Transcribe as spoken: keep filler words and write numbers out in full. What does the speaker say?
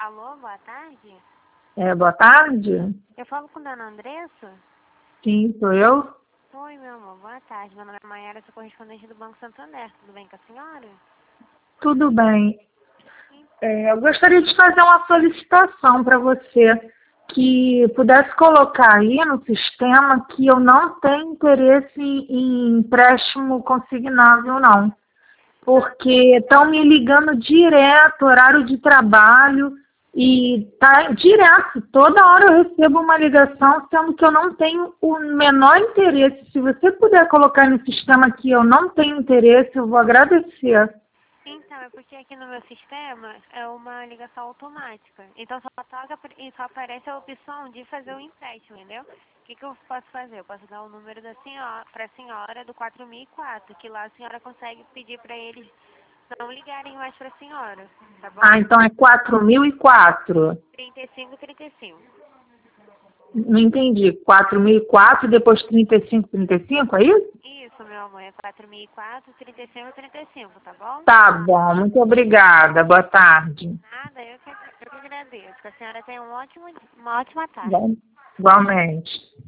Alô, boa tarde. É, boa tarde. Eu falo com a dona Andressa? Sim, sou eu. Oi, meu amor, boa tarde. Meu nome é Maiara, sou correspondente do Banco Santander. Tudo bem com a senhora? Tudo bem. É, eu gostaria de fazer uma solicitação para você que pudesse colocar aí no sistema que eu não tenho interesse em, em empréstimo consignável, não. Porque estão me ligando direto, horário de trabalho, e tá direto. Toda hora eu recebo uma ligação, sendo que eu não tenho o menor interesse. Se você puder colocar no sistema que eu não tenho interesse, eu vou agradecer. Então, é porque aqui no meu sistema é uma ligação automática. Então só toca e só aparece a opção de fazer o empréstimo, entendeu? O que, que eu posso fazer? Eu posso dar o número da senhora para a senhora do quatro mil e quatro, que lá a senhora consegue pedir para eles não ligarem mais para a senhora, tá bom? Ah, então é quatro mil e quatro. trinta e cinco, trinta e cinco. Não entendi. quatro mil e quatro, depois trinta e cinco, trinta e cinco, é isso? Isso, meu amor, é quatro mil e quatro, trinta e cinco, trinta e cinco, tá bom? Tá bom, muito obrigada. Boa tarde. Nada, eu que, eu que agradeço. Que a senhora tenha um ótimo, uma ótima tarde. Bom, igualmente.